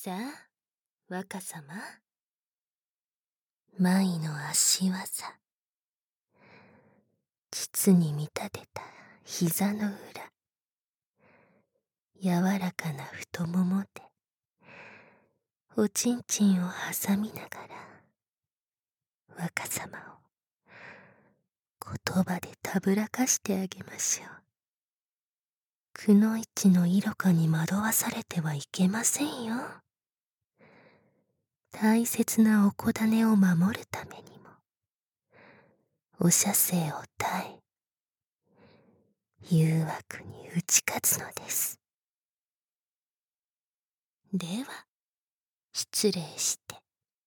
さあ、若様。舞の足技。膣に見立てた膝の裏。柔らかな太ももで、おちんちんを挟みながら、若様を言葉でたぶらかしてあげましょう。くのいちの色香に惑わされてはいけませんよ。大切なお子種を守るためにも、お射精を耐え、誘惑に打ち勝つのです。では、失礼して。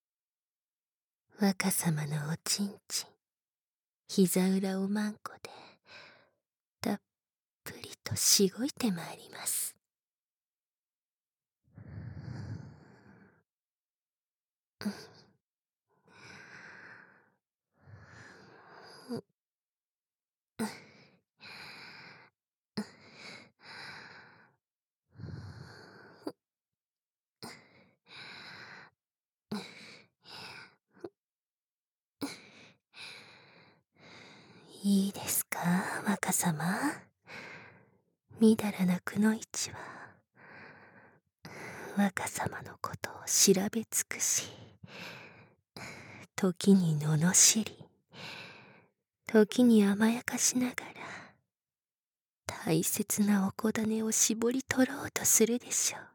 若様のおちんちん、膝裏をまんこで、たっぷりとしごいてまいります。いいですか、若様。みだらなくのいちは、若様のことを調べ尽くし、時に罵り、時に甘やかしながら、大切なお子種を絞り取ろうとするでしょう。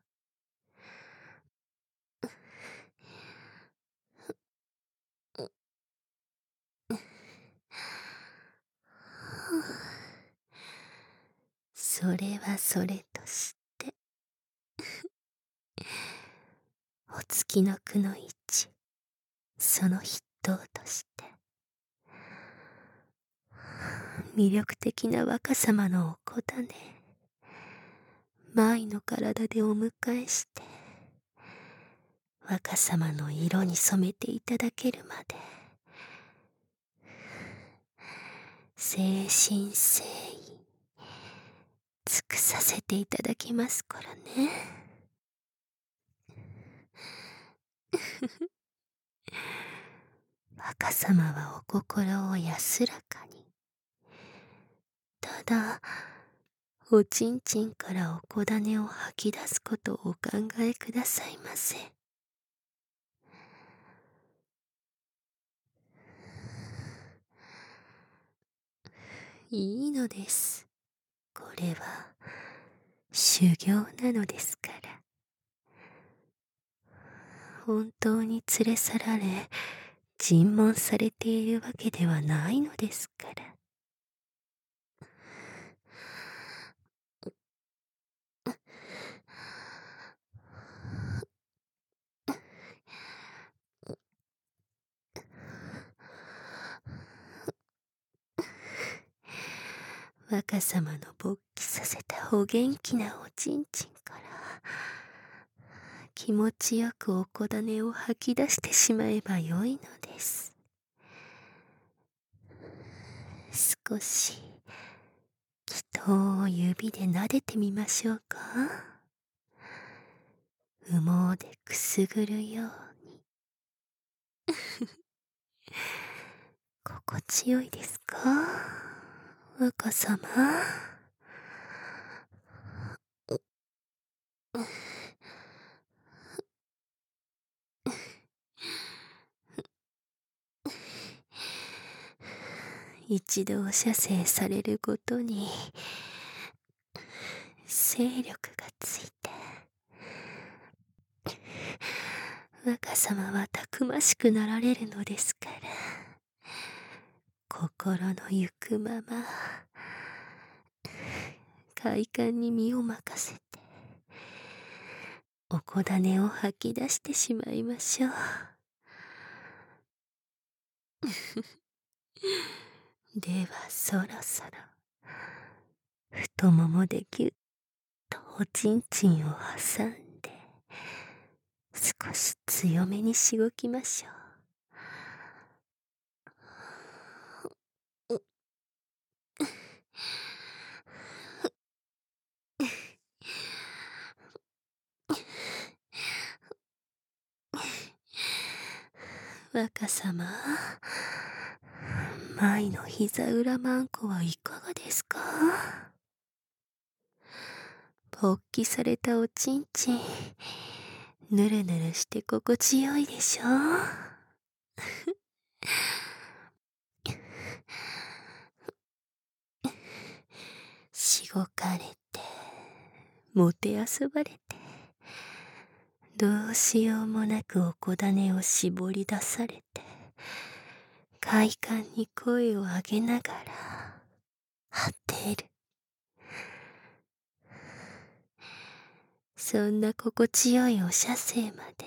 それはそれとして、お月のくのいち、その筆頭として、魅力的な若様のお子種、舞の体でお迎えして、若様の色に染めていただけるまで、誠心誠意、尽くさせていただきますからね。若様はお心を安らかに。ただ、おちんちんからお子種を吐き出すことをお考えくださいませ。いいのです。これは修行なのですから。本当に連れ去られ、尋問されているわけではないのですから。若様の勃起させたお元気なおちんちんから、気持ちよくお子種を吐き出してしまえばよいのです。少し、祈祷を指で撫でてみましょうか。羽毛でくすぐるように。心地よいですか、若様。一度お射精されるごとに精力がついて、若様はたくましくなられるのですから、心の行くまま快感に身を任せて、お子種を吐き出してしまいましょう。ではそろそろ、太ももでぎゅっとおちんちんを挟んで、少し強めにしごきましょう。 若様、舞の膝裏マンコはいかがですか？勃起されたおちんちん、ぬるぬるして心地よいでしょ？しごかれて、もてあそばれて、どうしようもなくおこだねを絞り出されて、快感に声を上げながら、果てる。そんな心地よいお射精まで、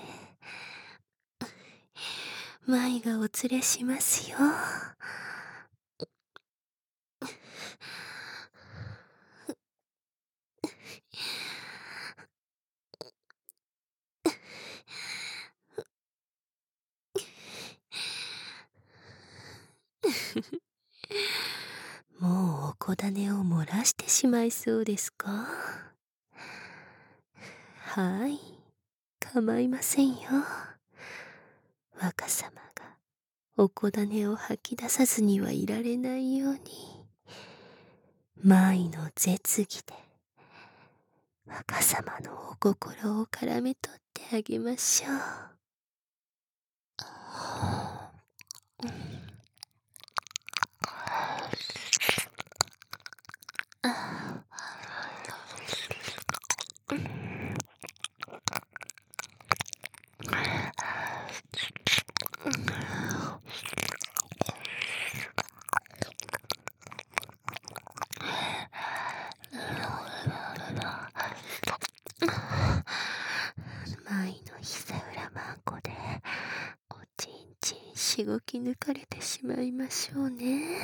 舞がお連れしますよ。もうおこだねを漏らしてしまいそうですか？はい、構いませんよ。若様がおこだねを吐き出さずにはいられないように、舞の絶技で若様のお心を絡め取ってあげましょう。舞の膝裏まんこでおちんちんしごき抜かれてしまいましょうね。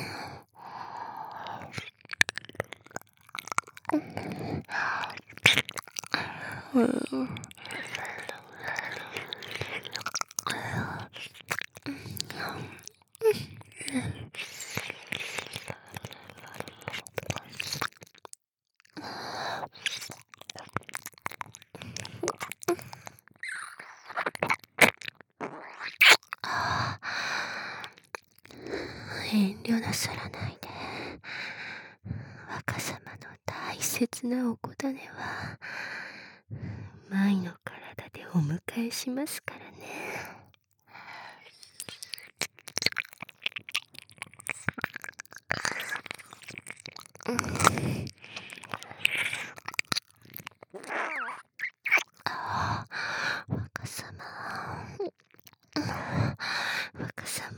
遠慮なさらないで。若様の大切なおこだねは舞の体でお迎えしますからね。若様、若様、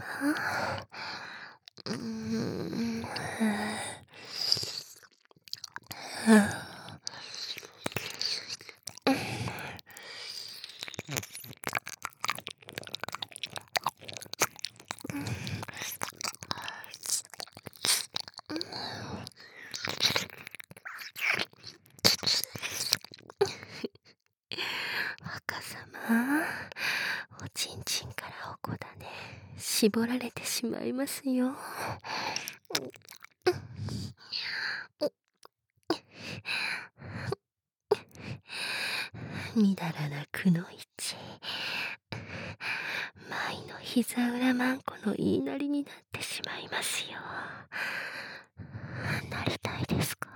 若様、おちんちんからおこだね絞られてしまいますよ。みだらなくのいち、舞の膝裏まんこの言いなりになってしまいますよ。なりたいですか？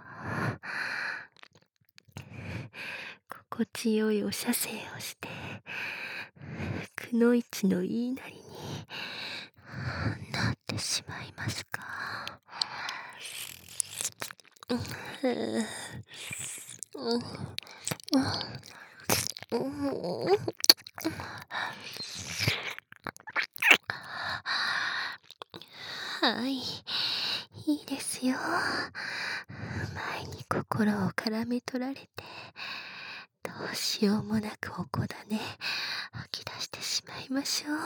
心地よいお射精をして、くのいちの言いなりになってしまいますか？はい、いいですよ。前に心を絡め取られて、どうしようもなくおこだね吐き出してしまいましょう。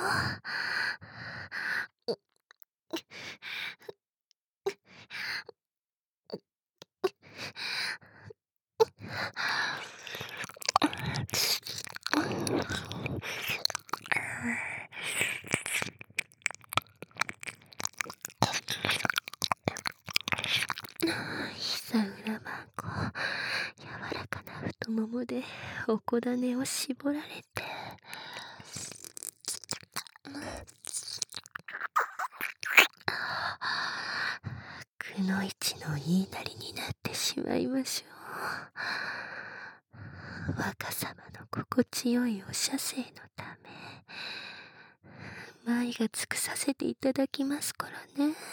膝裏まんこ、柔らかな太ももでおこだねを絞られて、 くのいちの言いなりになってしまいましょう。若様の心地よいお射精のため、舞が尽くさせていただきますからね。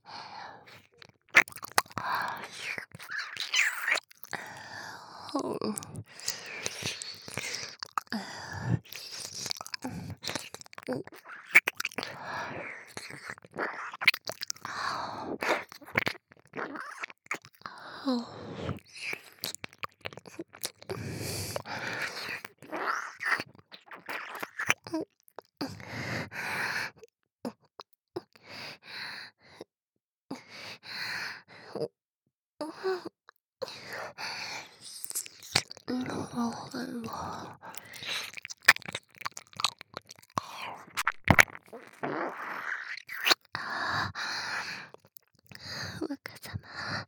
若様。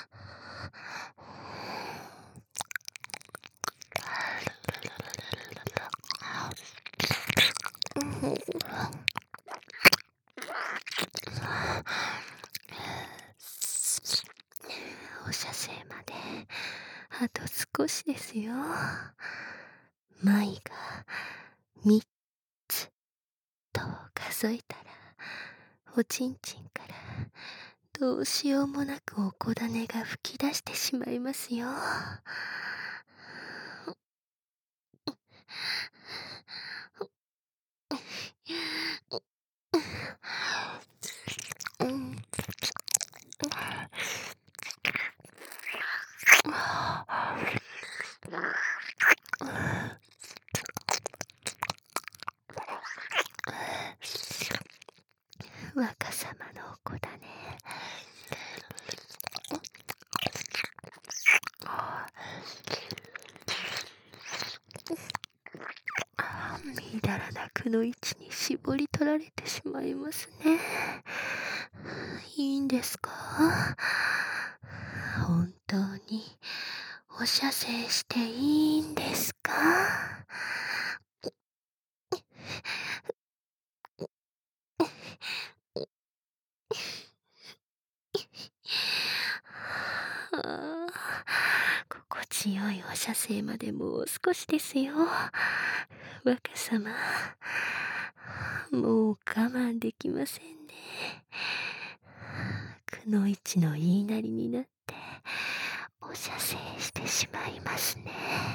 お射精まであと少しですよ。舞が3つと数えたら、おちんちんからどうしようもなくおこだねが吹き出してしまいますよ。若様のおこだね、みだらなくの位置に絞り取られてしまいますね。いいんですか？本当にお射精していいんですか？あ心地よいお射精までもう少しですよ。若様、もう我慢できませんね。くのいちの言いなりになってお射精してしまいますね。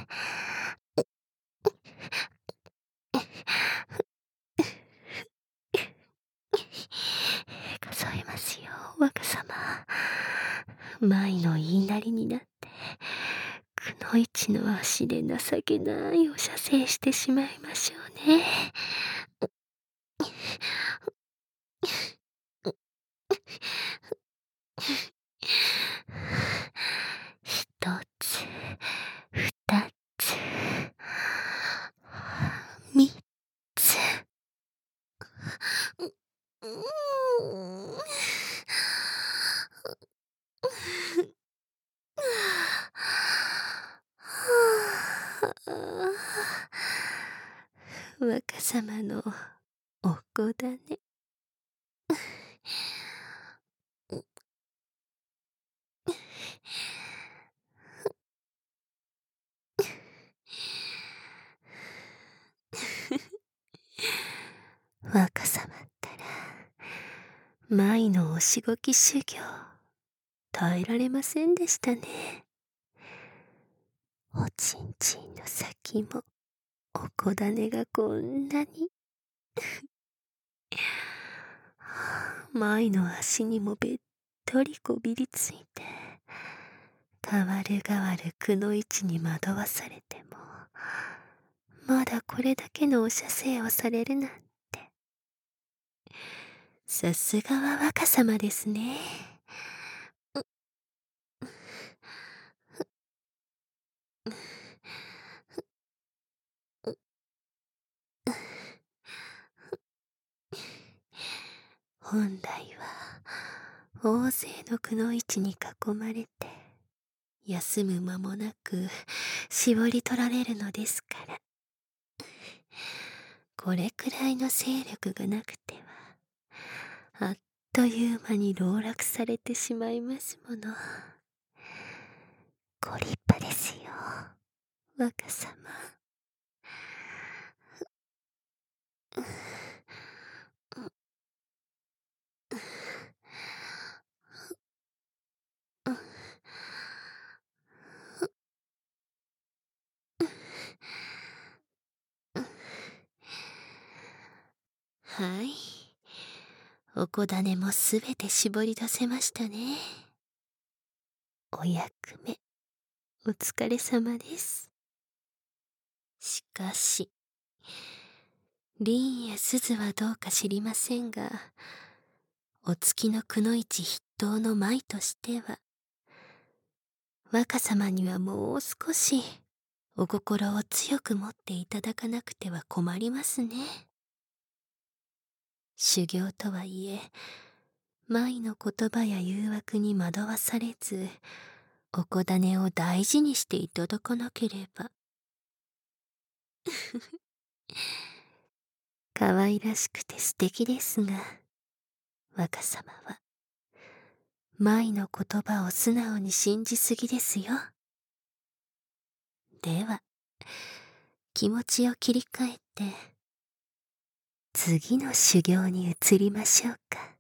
数えますよ、若様。舞の言いなりになってくのいちの足で情けないお射精してしまいましょうね。一つ、二つ、三つ。若様のお子だね。若様ったら舞のおしごき修行耐えられませんでしたね。おちんちんの先もおこだねがこんなに。舞の足にもべっとりこびりついて、代わる代わるくのいちに惑わされてもまだこれだけのお射精をされるなんて、さすがは若様ですね。本来は大勢のくのいちに囲まれて休む間もなく絞り取られるのですから、これくらいの勢力がなくてはあっという間に籠絡されてしまいますもの。ご立派ですよ、若様。はい。おこだねもすべて絞り出せましたね。お役目、お疲れ様です。しかし、凛や鈴はどうか知りませんが、お月のくの一筆頭の舞としては、若様にはもう少し、お心を強く持っていただかなくては困りますね。修行とはいえ、舞の言葉や誘惑に惑わされず、おこだねを大事にしていただかなければ。可愛らしくて素敵ですが、若様は、舞の言葉を素直に信じすぎですよ。では、気持ちを切り替えて、次の修行に移りましょうか。